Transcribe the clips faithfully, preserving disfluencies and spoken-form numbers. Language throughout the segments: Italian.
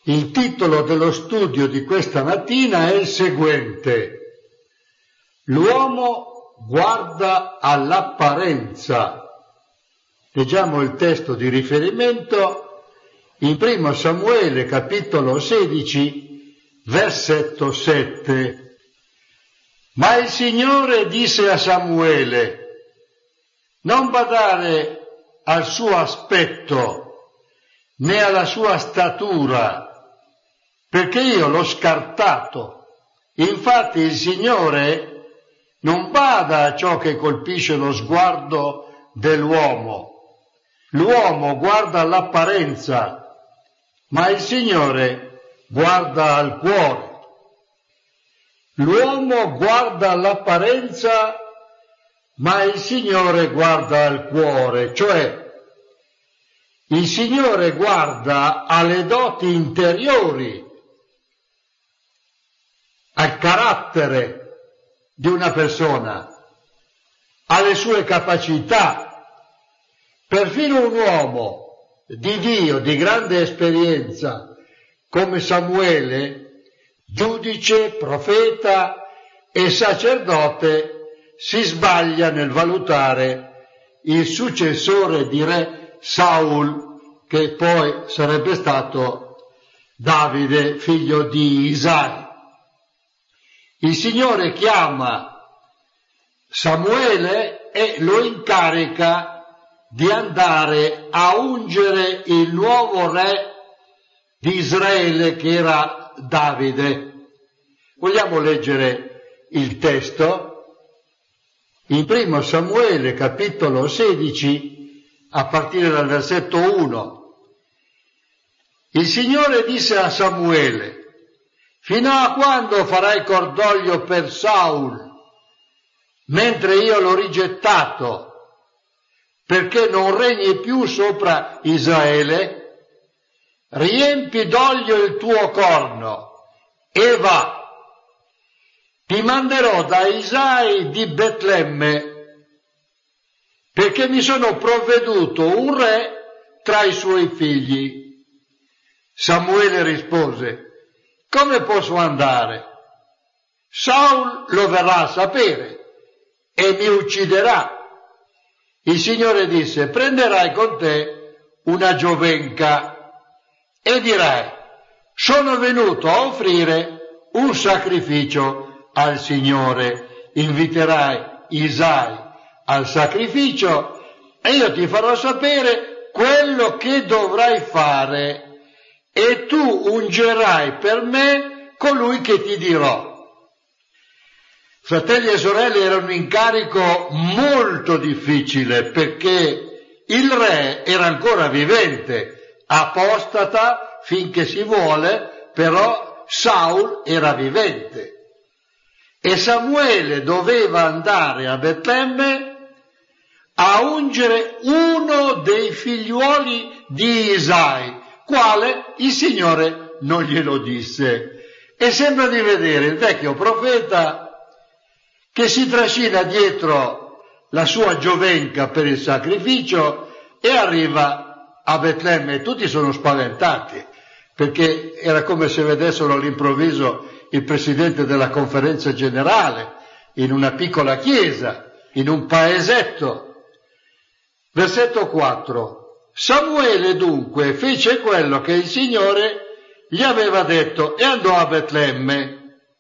Il titolo dello studio di questa mattina è il seguente: l'uomo guarda all'apparenza. Leggiamo il testo di riferimento in primo Samuele capitolo sedici versetto sette. Ma il Signore disse a Samuele: non badare al suo aspetto né alla sua statura, perché io l'ho scartato. Infatti il Signore non bada a ciò che colpisce lo sguardo dell'uomo. L'uomo guarda all'apparenza, ma il Signore guarda al cuore. L'uomo guarda all'apparenza, ma il Signore guarda al cuore, cioè il Signore guarda alle doti interiori, al carattere di una persona, alle sue capacità. Perfino un uomo di Dio, di grande esperienza, come Samuele, giudice, profeta e sacerdote, si sbaglia nel valutare il successore di re Saul, che poi sarebbe stato Davide, figlio di Isai. Il Signore chiama Samuele e lo incarica di andare a ungere il nuovo re di Israele, che era Davide. Vogliamo leggere il testo? In primo Samuele capitolo sedici, a partire dal versetto uno. Il Signore disse a Samuele: fino a quando farai cordoglio per Saul, mentre io l'ho rigettato, perché non regni più sopra Israele? Riempi d'olio il tuo corno e va. Ti manderò da Isai di Betlemme, perché mi sono provveduto un re tra i suoi figli. Samuele rispose: come posso andare? Saul lo verrà a sapere e mi ucciderà. Il Signore disse: prenderai con te una giovenca e dirai: sono venuto a offrire un sacrificio al Signore. Inviterai Isai al sacrificio e io ti farò sapere quello che dovrai fare, e tu ungerai per me colui che ti dirò. Fratelli e sorelle, era un incarico molto difficile, perché il re era ancora vivente, apostata finché si vuole, però Saul era vivente. E Samuele doveva andare a Betlemme a ungere uno dei figliuoli di Isai, quale il Signore non glielo disse. E sembra di vedere il vecchio profeta che si trascina dietro la sua giovenca per il sacrificio e arriva a Betlemme. Tutti sono spaventati, perché era come se vedessero all'improvviso il presidente della conferenza generale in una piccola chiesa, in un paesetto. Versetto quattro. Samuele dunque fece quello che il Signore gli aveva detto e andò a Betlemme.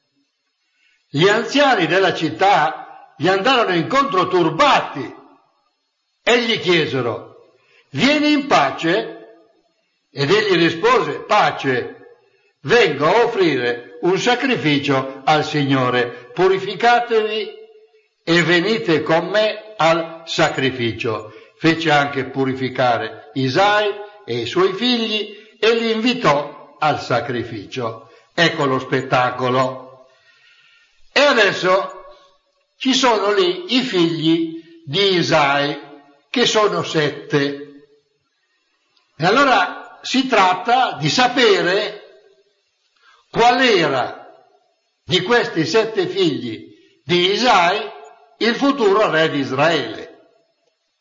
Gli anziani della città gli andarono incontro turbati e gli chiesero: vieni in pace? Ed egli rispose: pace, vengo a offrire un sacrificio al Signore, purificatevi e venite con me al sacrificio. Fece anche purificare Isai e i suoi figli e li invitò al sacrificio. Ecco lo spettacolo. E adesso ci sono lì i figli di Isai, che sono sette. E allora si tratta di sapere qual era di questi sette figli di Isai il futuro re di Israele.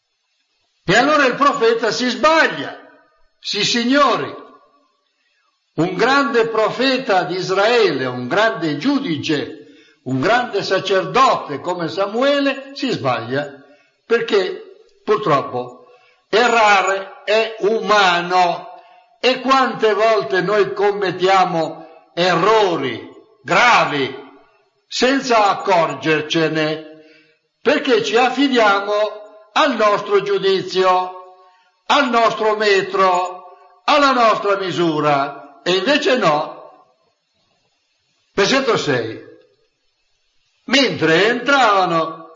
E allora il profeta si sbaglia. Sì, signori, un grande profeta di Israele, un grande giudice, un grande sacerdote come Samuele, si sbaglia, perché purtroppo errare è umano. E quante volte noi commettiamo errori gravi senza accorgercene, perché ci affidiamo al nostro giudizio, al nostro metro, alla nostra misura, e invece no. Versetto sei. Mentre entravano,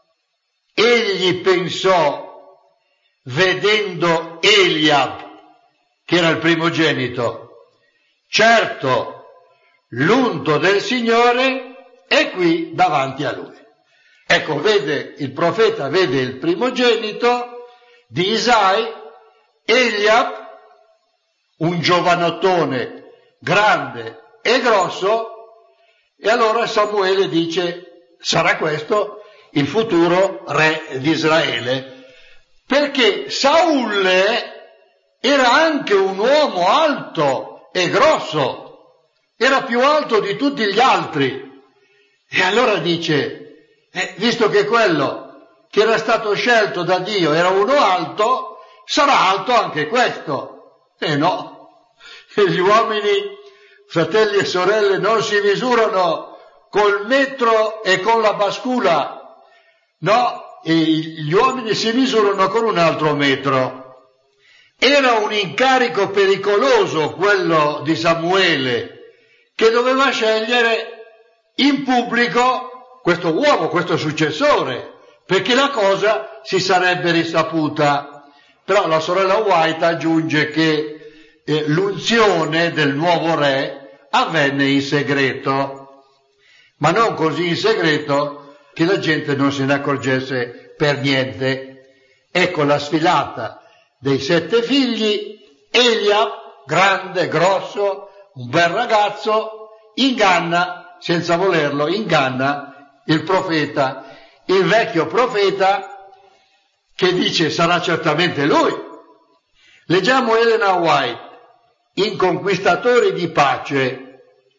egli pensò, vedendo Eliab, che era il primogenito, certo, l'unto del Signore è qui davanti a lui. Ecco, vede, il profeta vede il primogenito di Isai, Eliab, un giovanottone grande e grosso, e allora Samuele dice: sarà questo il futuro re di Israele, perché Saul era anche un uomo alto e grosso, era più alto di tutti gli altri. E allora dice, eh, visto che quello che era stato scelto da Dio era uno alto, sarà alto anche questo. E no, e gli uomini, fratelli e sorelle, non si misurano col metro e con la bascula, no, e gli uomini si misurano con un altro metro. Era un incarico pericoloso quello di Samuele, che doveva scegliere in pubblico questo uomo, questo successore, perché la cosa si sarebbe risaputa. Però la sorella White aggiunge che eh, l'unzione del nuovo re avvenne in segreto, ma non così in segreto che la gente non se ne accorgesse per niente. Ecco la sfilata dei sette figli. Eliab, grande, grosso, un bel ragazzo, inganna, senza volerlo, inganna il profeta, il vecchio profeta, che dice sarà certamente lui. Leggiamo Elena White in Conquistatori di pace.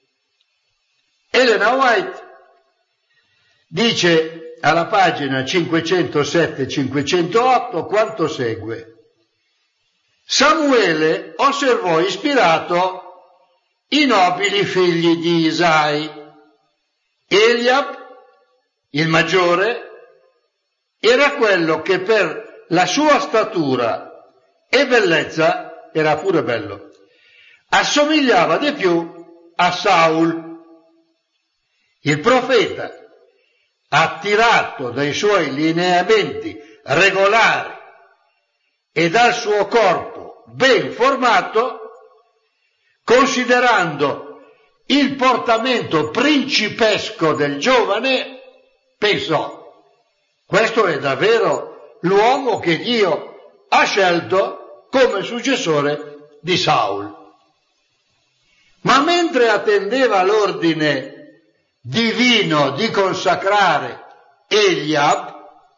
Elena White dice alla pagina cinquecentosette cinquecentootto quanto segue: Samuele osservò ispirato i nobili figli di Isai. Eliab, il maggiore, era quello che per la sua statura e bellezza, era pure bello, assomigliava di più a Saul. Il profeta, attirato dai suoi lineamenti regolari e dal suo corpo ben formato, considerando il portamento principesco del giovane, pensò: questo è davvero l'uomo che Dio ha scelto come successore di Saul. Ma mentre attendeva l'ordine divino di consacrare Eliab,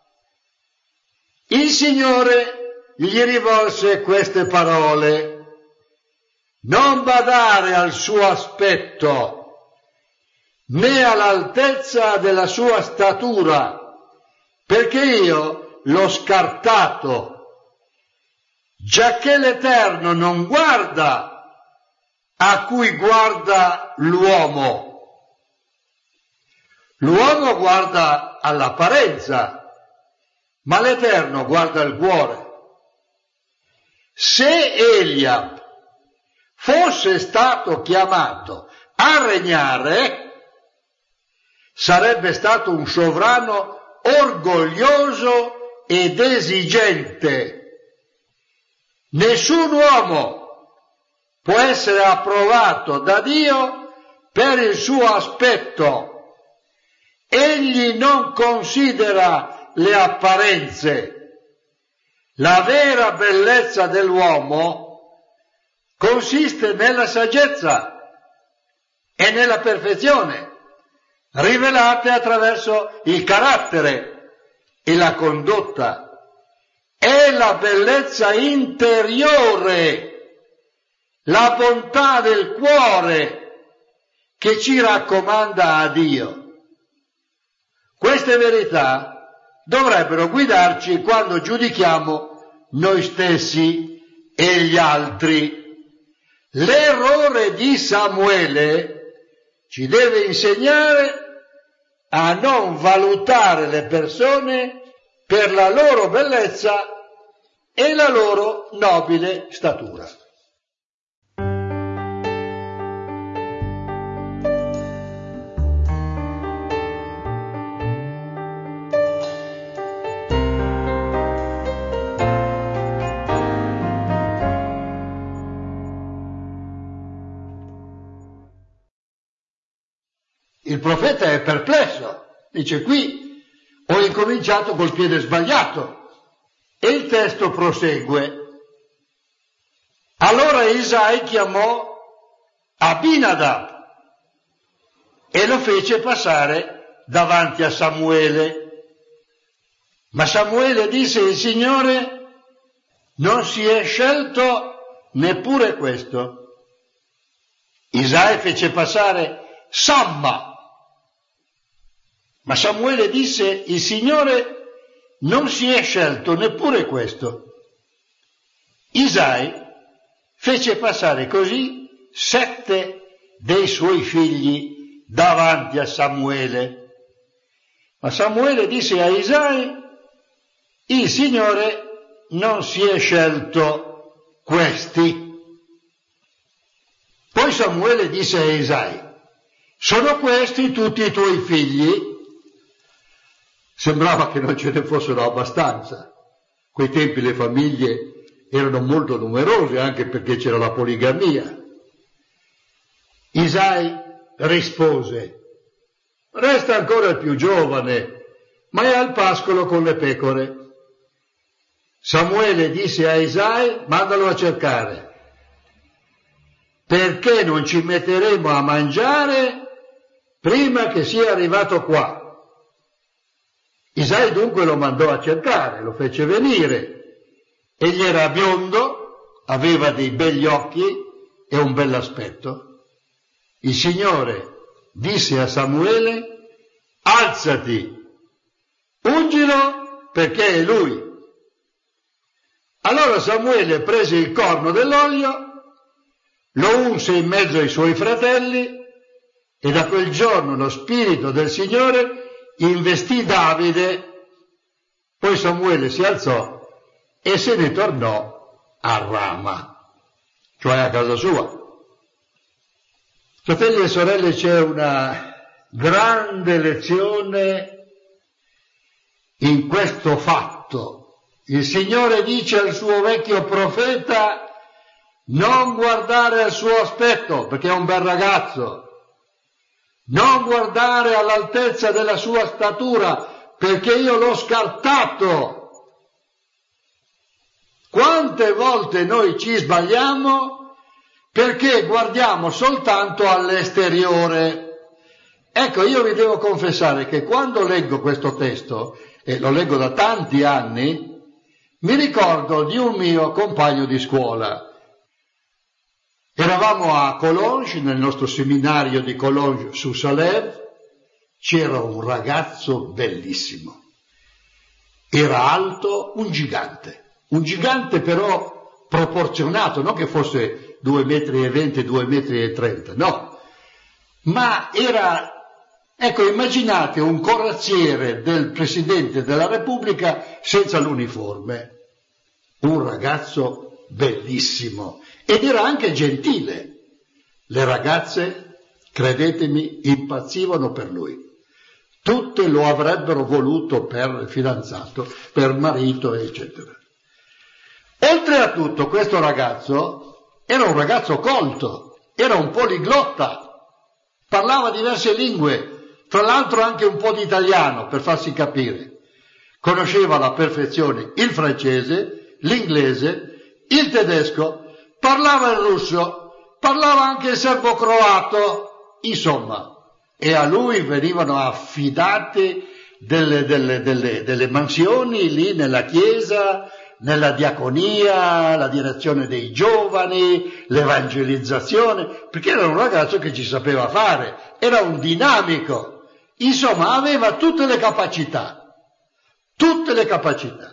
il Signore gli rivolse queste parole: non badare al suo aspetto, né all'altezza della sua statura, perché io l'ho scartato, giacché l'Eterno non guarda a cui guarda l'uomo. L'uomo guarda all'apparenza, ma l'Eterno guarda il cuore. Se Eliab fosse stato chiamato a regnare, sarebbe stato un sovrano orgoglioso ed esigente. Nessun uomo può essere approvato da Dio per il suo aspetto. Egli non considera le apparenze. La vera bellezza dell'uomo consiste nella saggezza e nella perfezione, rivelate attraverso il carattere e la condotta. È la bellezza interiore, la bontà del cuore che ci raccomanda a Dio. Queste verità dovrebbero guidarci quando giudichiamo noi stessi e gli altri. L'errore di Samuele ci deve insegnare a non valutare le persone per la loro bellezza e la loro nobile statura. Il profeta è perplesso, dice: qui ho incominciato col piede sbagliato. E il testo prosegue. Allora Isai chiamò Abinadab e lo fece passare davanti a Samuele. Ma Samuele disse: il Signore non si è scelto neppure questo. Isai fece passare Samma. Ma Samuele disse: il Signore non si è scelto neppure questo. Isai fece passare così sette dei suoi figli davanti a Samuele. Ma Samuele disse a Isai: il Signore non si è scelto questi. Poi Samuele disse a Isai: sono questi tutti i tuoi figli? Sembrava che non ce ne fossero abbastanza. A quei tempi le famiglie erano molto numerose, anche perché c'era la poligamia. Isai rispose: resta ancora il più giovane, ma è al pascolo con le pecore. Samuele disse a Isai: mandalo a cercare, perché non ci metteremo a mangiare prima che sia arrivato qua. Isai dunque lo mandò a cercare, lo fece venire. Egli era biondo, aveva dei begli occhi e un bell'aspetto. Il Signore disse a Samuele: alzati, ungilo perché è lui. Allora Samuele prese il corno dell'olio, lo unse in mezzo ai suoi fratelli, e da quel giorno lo Spirito del Signore investì Davide. Poi Samuele si alzò e se ne tornò a Rama, cioè a casa sua. Fratelli e sorelle, c'è una grande lezione in questo fatto. Il Signore dice al suo vecchio profeta: non guardare al suo aspetto, perché è un bel ragazzo. Non guardare all'altezza della sua statura, perché io l'ho scartato. Quante volte noi ci sbagliamo perché guardiamo soltanto all'esteriore. Ecco, io vi devo confessare che quando leggo questo testo, e lo leggo da tanti anni, mi ricordo di un mio compagno di scuola. Eravamo a Collonges, nel nostro seminario di Collonges-sur-Salève, c'era un ragazzo bellissimo. Era alto, un gigante, un gigante però proporzionato, non che fosse due metri e venti, due metri e trenta, no. Ma era, ecco, immaginate un corazziere del Presidente della Repubblica senza l'uniforme. Un ragazzo bellissimo. Ed era anche gentile. Le ragazze, credetemi, impazzivano per lui. Tutte lo avrebbero voluto per fidanzato, per marito, eccetera. Oltre a tutto, questo ragazzo era un ragazzo colto, era un poliglotta, parlava diverse lingue, tra l'altro anche un po' di italiano, per farsi capire. Conosceva alla perfezione il francese, l'inglese, il tedesco, parlava il russo, parlava anche il serbo-croato, insomma, e a lui venivano affidate delle, delle, delle, delle mansioni lì nella chiesa, nella diaconia, la direzione dei giovani, l'evangelizzazione, perché era un ragazzo che ci sapeva fare, era un dinamico, insomma aveva tutte le capacità, tutte le capacità.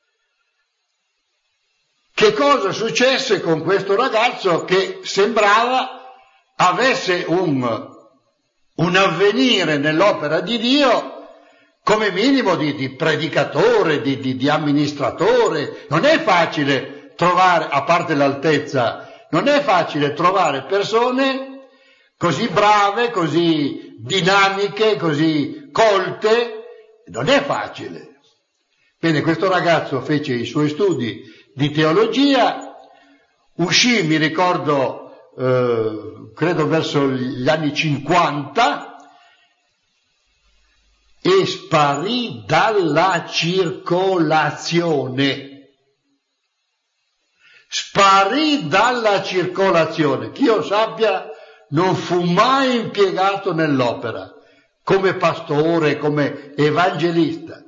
Che cosa successe con questo ragazzo che sembrava avesse un, un avvenire nell'opera di Dio come minimo di, di predicatore, di, di, di amministratore? Non è facile trovare, a parte l'altezza, non è facile trovare persone così brave, così dinamiche, così colte, non è facile. Bene, questo ragazzo fece i suoi studi di teologia, uscì, mi ricordo, eh, credo verso gli anni cinquanta, e sparì dalla circolazione. Sparì dalla circolazione. Che io sappia, non fu mai impiegato nell'opera, come pastore, come evangelista.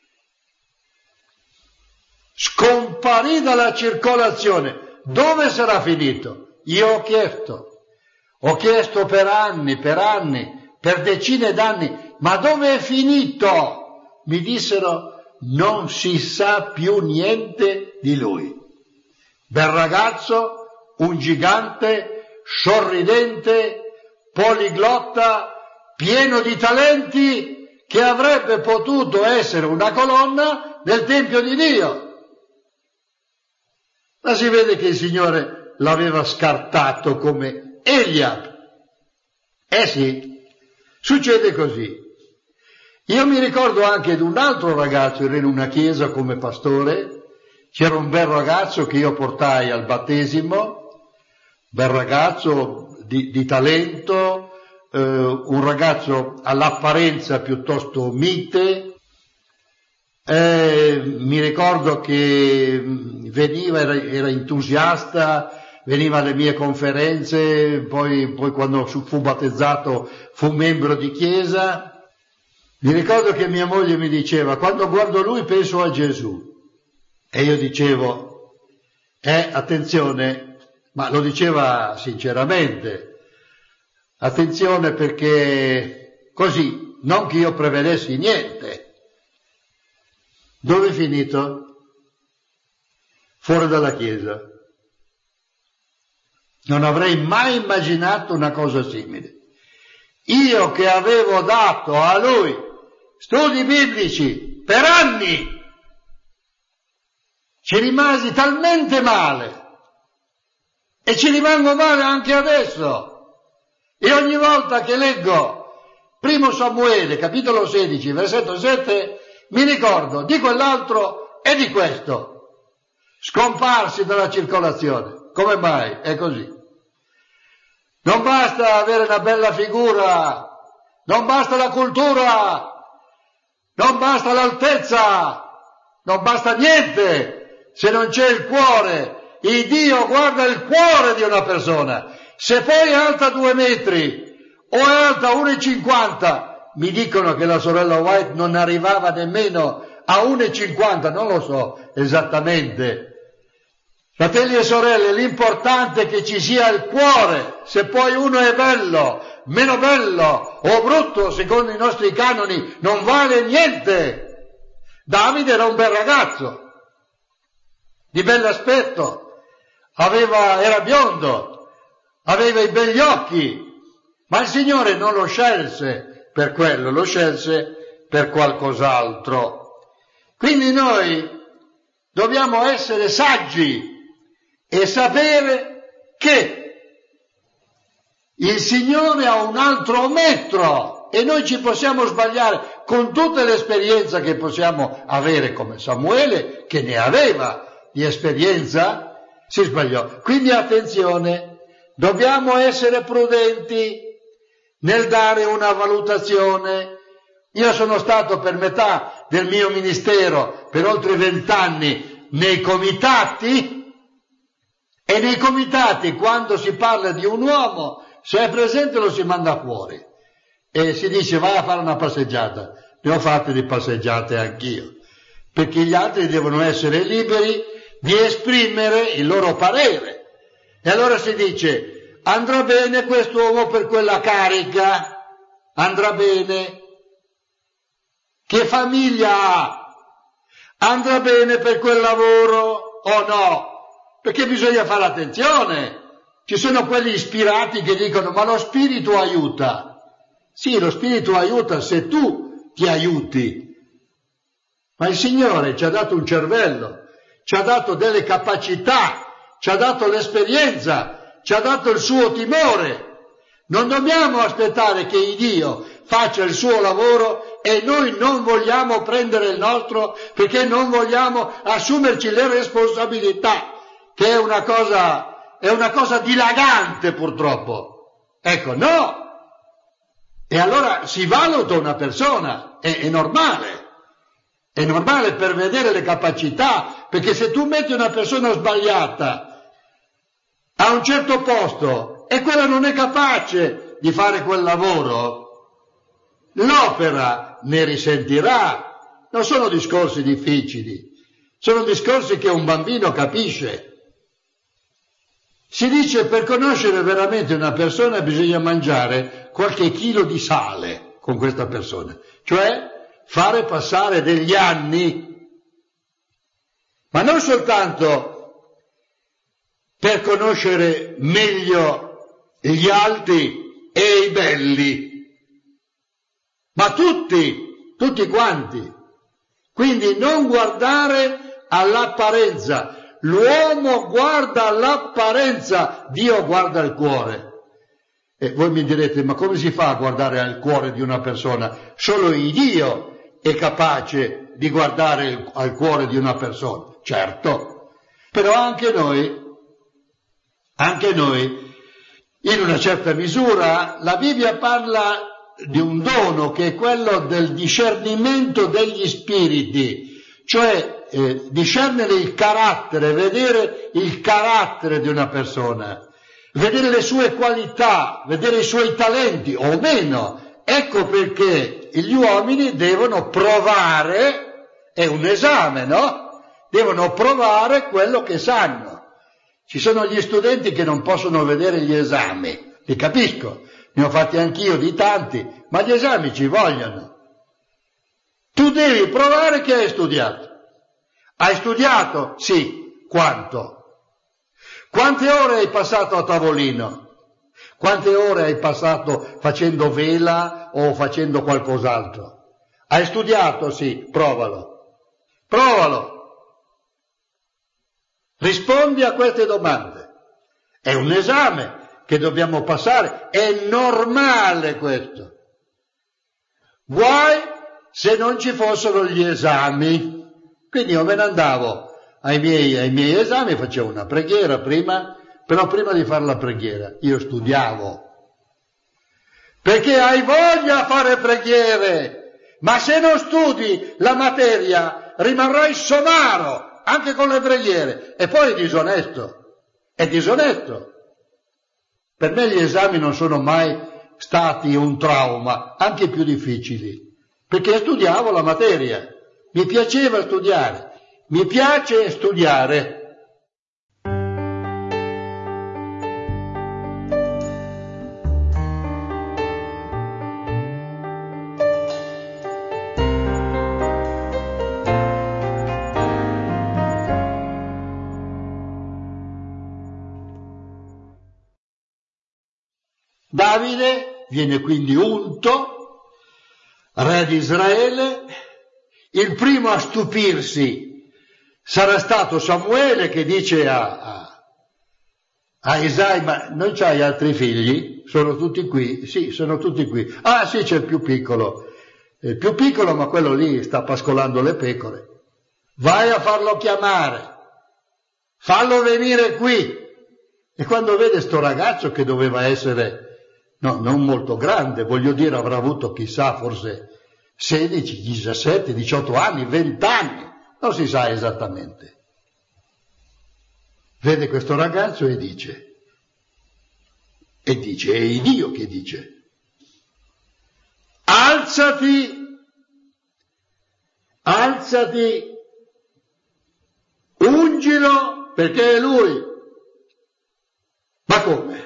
Scomparì dalla circolazione. Dove sarà finito? Io ho chiesto, ho chiesto per anni, per anni, per decine d'anni, ma dove è finito? Mi dissero, non si sa più niente di lui. Bel ragazzo, un gigante, sorridente, poliglotta, pieno di talenti, che avrebbe potuto essere una colonna del Tempio di Dio. Ma si vede che il Signore l'aveva scartato come Eliab. Eh sì, succede così. Io mi ricordo anche di un altro ragazzo, era in una chiesa come pastore, c'era un bel ragazzo che io portai al battesimo, bel ragazzo di, di talento, eh, un ragazzo all'apparenza piuttosto mite. Eh, mi ricordo che veniva, era, era entusiasta, veniva alle mie conferenze, poi, poi quando fu battezzato fu membro di chiesa. Mi ricordo che mia moglie mi diceva, quando guardo lui penso a Gesù. E io dicevo, eh, attenzione, ma lo diceva sinceramente, attenzione perché così, non che io prevedessi niente. Dove è finito? Fuori dalla Chiesa. Non avrei mai immaginato una cosa simile. Io che avevo dato a lui studi biblici per anni, ci rimasi talmente male e ci rimango male anche adesso. E ogni volta che leggo Primo Samuele, capitolo sedici, versetto sette, mi ricordo di quell'altro e di questo, scomparsi dalla circolazione. Come mai? È così. Non basta avere una bella figura, non basta la cultura, non basta l'altezza, non basta niente se non c'è il cuore. Il Dio guarda il cuore di una persona. Se poi è alta due metri o è alta uno e cinquanta, mi dicono che la sorella White non arrivava nemmeno a uno e cinquanta, non lo so esattamente. Fratelli e sorelle, l'importante è che ci sia il cuore. Se poi uno è bello, meno bello o brutto, secondo i nostri canoni, non vale niente. Davide era un bel ragazzo, di bell'aspetto, aveva, era biondo, aveva i begli occhi, ma il Signore non lo scelse per quello, lo scelse per qualcos'altro. Quindi noi dobbiamo essere saggi e sapere che il Signore ha un altro metro e noi ci possiamo sbagliare con tutta l'esperienza che possiamo avere, come Samuele, che ne aveva di esperienza, si sbagliò. Quindi attenzione, dobbiamo essere prudenti nel dare una valutazione. Io sono stato per metà del mio ministero, per oltre vent'anni, nei comitati, e nei comitati, quando si parla di un uomo, se è presente lo si manda fuori e si dice vai a fare una passeggiata. Ne ho fatte di passeggiate anch'io, perché gli altri devono essere liberi di esprimere il loro parere. E allora si dice, andrà bene quest'uomo per quella carica, andrà bene. Che famiglia ha? Andrà bene per quel lavoro o no? Perché bisogna fare attenzione. Ci sono quelli ispirati che dicono, ma lo spirito aiuta. Sì, lo spirito aiuta se tu ti aiuti. Ma il Signore ci ha dato un cervello, ci ha dato delle capacità, ci ha dato l'esperienza, ci ha dato il suo timore. Non dobbiamo aspettare che Dio faccia il suo lavoro e noi non vogliamo prendere il nostro perché non vogliamo assumerci le responsabilità, che è una cosa, è una cosa dilagante purtroppo. Ecco, no! E allora si valuta una persona, è, è normale. È normale per vedere le capacità, perché se tu metti una persona sbagliata a un certo posto e quella non è capace di fare quel lavoro, l'opera ne risentirà. Non sono discorsi difficili, sono discorsi che un bambino capisce. Si dice per conoscere veramente una persona bisogna mangiare qualche chilo di sale con questa persona, cioè fare passare degli anni, ma non soltanto per conoscere meglio gli alti e i belli, ma tutti, tutti quanti. Quindi non guardare all'apparenza, l'uomo guarda all'apparenza, Dio guarda il cuore. E voi mi direte, ma come si fa a guardare al cuore di una persona? Solo il Dio è capace di guardare il, al cuore di una persona, certo, però anche noi, anche noi, in una certa misura, la Bibbia parla di un dono che è quello del discernimento degli spiriti, cioè eh, discernere il carattere, vedere il carattere di una persona, vedere le sue qualità, vedere i suoi talenti o meno. Ecco perché gli uomini devono provare, è un esame, no? Devono provare quello che sanno. Ci sono gli studenti che non possono vedere gli esami, li capisco, ne ho fatti anch'io di tanti, ma gli esami ci vogliono. Tu devi provare che hai studiato. Hai studiato? Sì. Quanto? Quante ore hai passato a tavolino? Quante ore hai passato facendo vela o facendo qualcos'altro? Hai studiato? Sì, provalo. Provalo. Rispondi a queste domande. È un esame che dobbiamo passare, è normale questo. Guai se non ci fossero gli esami. Quindi io me ne andavo ai miei, ai miei esami, facevo una preghiera prima, però prima di fare la preghiera io studiavo, perché hai voglia a fare preghiere, ma se non studi la materia rimarrai somaro anche con le preghiere e poi è disonesto, è disonesto. Per me gli esami non sono mai stati un trauma, anche i più difficili, perché studiavo la materia, mi piaceva studiare, mi piace studiare. Davide viene quindi unto, re di Israele. Il primo a stupirsi sarà stato Samuele, che dice a, a, a Isai, ma non c'hai altri figli? Sono tutti qui? Sì, sono tutti qui. Ah sì, c'è il più piccolo, il più piccolo, ma quello lì sta pascolando le pecore. Vai a farlo chiamare, fallo venire qui. E quando vede sto ragazzo che doveva essere, no, non molto grande, voglio dire, avrà avuto chissà, forse sedici, diciassette, diciotto anni, venti anni, non si sa esattamente. Vede questo ragazzo e dice, e dice, è Dio che dice, alzati, alzati ungilo perché è lui. Ma come?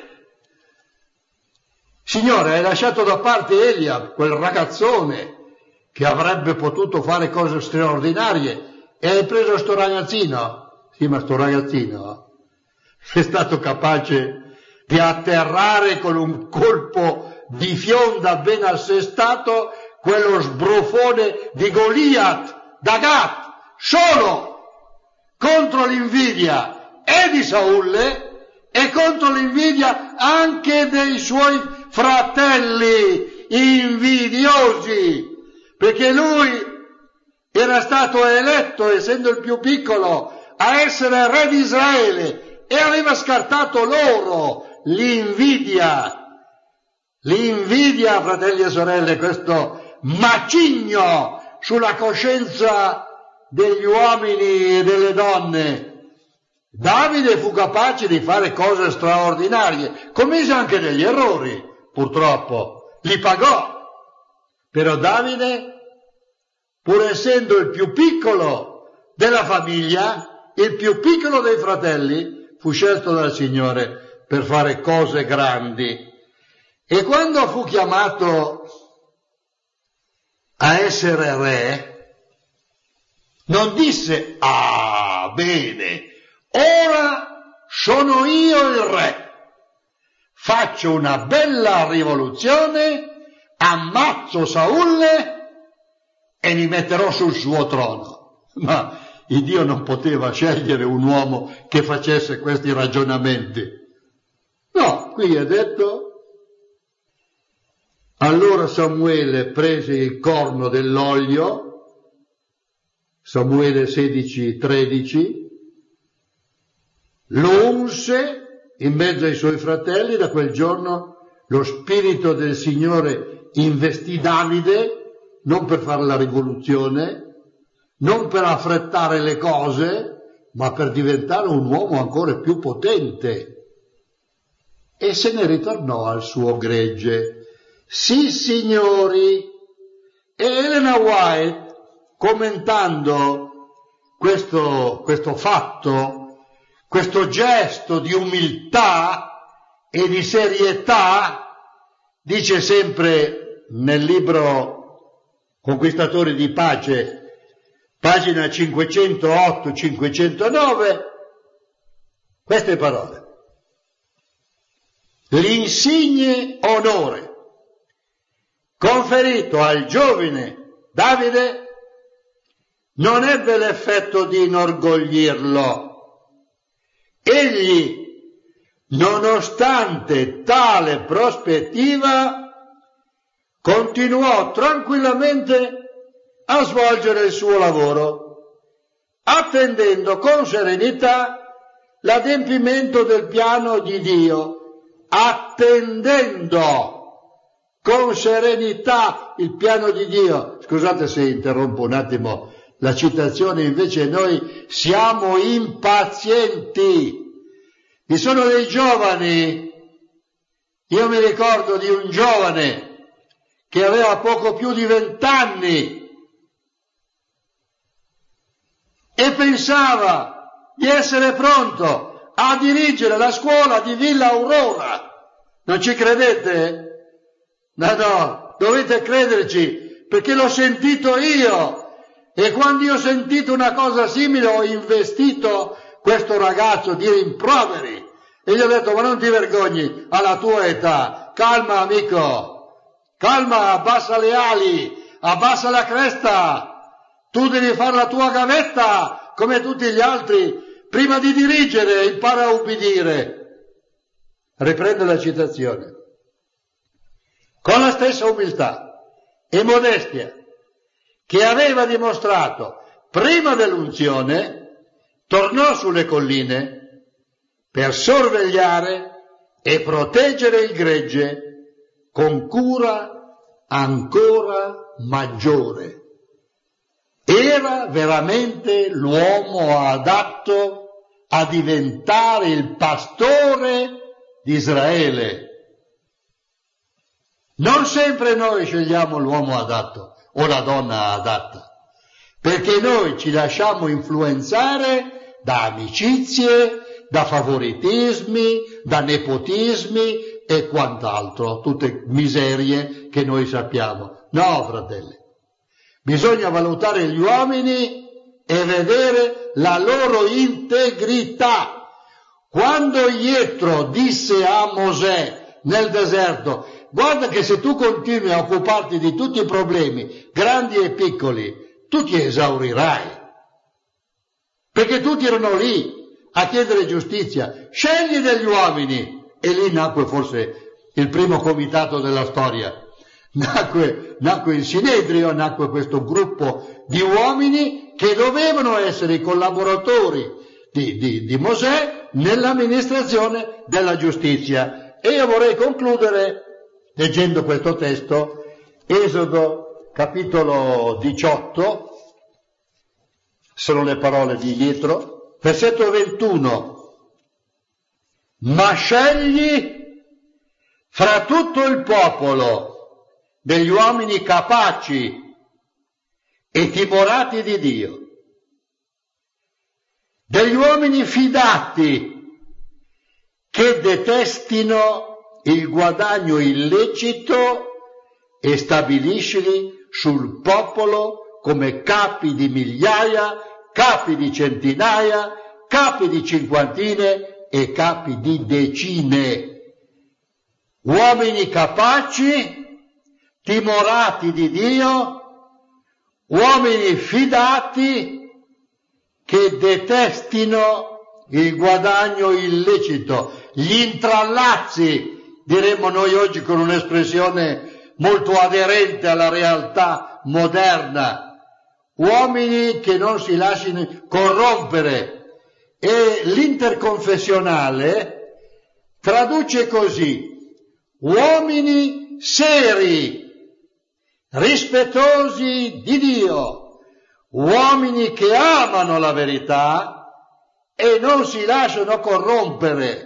Signore, hai lasciato da parte Eliab, quel ragazzone che avrebbe potuto fare cose straordinarie, e hai preso sto ragazzino? Sì, ma sto ragazzino è stato capace di atterrare con un colpo di fionda ben assestato quello sbrufone di Goliat da Gat, solo contro l'invidia e di Saulle e contro l'invidia anche dei suoi fratelli invidiosi, perché lui era stato eletto, essendo il più piccolo, a essere re di Israele, e aveva scartato loro l'invidia. L'invidia, fratelli e sorelle, questo macigno sulla coscienza degli uomini e delle donne. Davide fu capace di fare cose straordinarie, commise anche degli errori, purtroppo, li pagò. Però Davide, pur essendo il più piccolo della famiglia, il più piccolo dei fratelli, fu scelto dal Signore per fare cose grandi. E quando fu chiamato a essere re, non disse: ah, bene, ora sono io il re, faccio una bella rivoluzione, ammazzo Saulle e mi metterò sul suo trono. Ma il Dio non poteva scegliere un uomo che facesse questi ragionamenti. No, qui è detto: allora Samuele prese il corno dell'olio, Samuele sedici tredici, lo unse in mezzo ai suoi fratelli. Da quel giorno lo Spirito del Signore investì Davide, non per fare la rivoluzione, non per affrettare le cose, ma per diventare un uomo ancora più potente. E se ne ritornò al suo gregge. Sì, signori. E Elena White, commentando questo, questo fatto, questo gesto di umiltà e di serietà, dice sempre nel libro Conquistatori di pace, pagina cinquecentootto cinquecentonove, queste parole: l'insigne onore conferito al giovane Davide non ebbe l'effetto di inorgoglirlo. Egli, nonostante tale prospettiva, continuò tranquillamente a svolgere il suo lavoro, attendendo con serenità l'adempimento del piano di Dio, attendendo con serenità il piano di Dio. Scusate se interrompo un attimo la citazione, invece noi siamo impazienti. Vi sono dei giovani, io mi ricordo di un giovane che aveva poco più di vent'anni e pensava di essere pronto a dirigere la scuola di Villa Aurora. Non ci credete? No, no, dovete crederci, perché l'ho sentito io, e quando io ho sentito una cosa simile ho investito questo ragazzo di rimproveri e gli ho detto: ma non ti vergogni alla tua età, calma amico, calma, abbassa le ali, abbassa la cresta, tu devi fare la tua gavetta come tutti gli altri, prima di dirigere impara a ubbidire. Riprendo la citazione. Con la stessa umiltà e modestia che aveva dimostrato prima dell'unzione, tornò sulle colline per sorvegliare e proteggere il gregge con cura ancora maggiore. Era veramente l'uomo adatto a diventare il pastore di Israele. Non sempre noi scegliamo l'uomo adatto o la donna adatta, perché noi ci lasciamo influenzare da amicizie, da favoritismi, da nepotismi e quant'altro, tutte miserie che noi sappiamo. No, fratelli, bisogna valutare gli uomini e vedere la loro integrità. Quando Jetro disse a Mosè nel deserto: guarda che se tu continui a occuparti di tutti i problemi, grandi e piccoli, tu ti esaurirai, perché tutti erano lì a chiedere giustizia, scegli degli uomini. E lì nacque forse il primo comitato della storia, nacque, nacque il Sinedrio, nacque questo gruppo di uomini che dovevano essere i collaboratori di, di, di Mosè nell'amministrazione della giustizia. E io vorrei concludere leggendo questo testo, Esodo capitolo diciotto, sono le parole di Jetro, versetto ventuno. Ma scegli fra tutto il popolo degli uomini capaci e timorati di Dio, degli uomini fidati che detestino il guadagno illecito, e stabiliscili sul popolo come capi di migliaia, capi di centinaia, capi di cinquantine e capi di decine, uomini capaci, timorati di Dio, uomini fidati che detestino il guadagno illecito, gli intrallazzi, diremmo noi oggi con un'espressione molto aderente alla realtà moderna, uomini che non si lasciano corrompere. E l'interconfessionale traduce così: uomini seri, rispettosi di Dio, uomini che amano la verità e non si lasciano corrompere.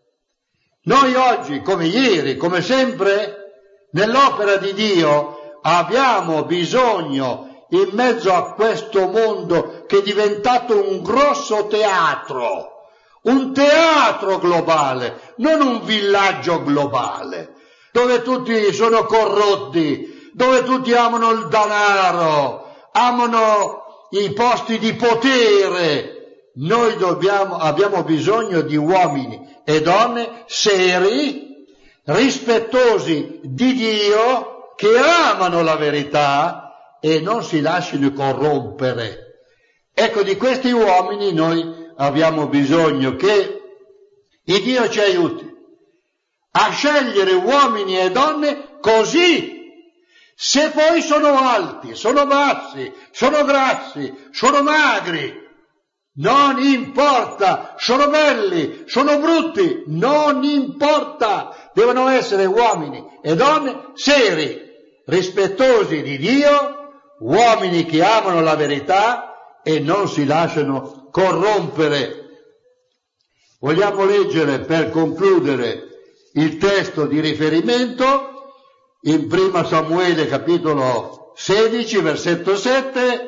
Noi oggi, come ieri, come sempre, nell'opera di Dio abbiamo bisogno, in mezzo a questo mondo che è diventato un grosso teatro, un teatro globale, non un villaggio globale, dove tutti sono corrotti, dove tutti amano il denaro, amano i posti di potere. Noi dobbiamo, abbiamo bisogno di uomini e donne seri, rispettosi di Dio, che amano la verità e non si lasciano corrompere. Ecco, di questi uomini noi abbiamo bisogno, che il Dio ci aiuti a scegliere uomini e donne così. Se poi sono alti, sono bassi, sono grassi, sono magri, non importa, sono belli, sono brutti, non importa, devono essere uomini e donne seri, rispettosi di Dio, uomini che amano la verità e non si lasciano corrompere. Vogliamo leggere, per concludere, il testo di riferimento in primo Samuele capitolo sedici, versetto sette.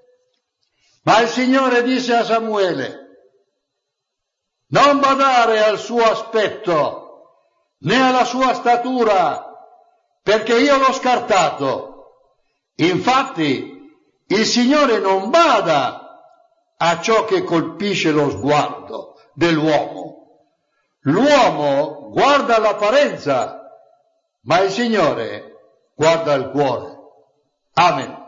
Ma il Signore disse a Samuele: non badare al suo aspetto né alla sua statura, perché io l'ho scartato. Infatti il Signore non bada a ciò che colpisce lo sguardo dell'uomo. L'uomo guarda l'apparenza, ma il Signore guarda il cuore. Amen.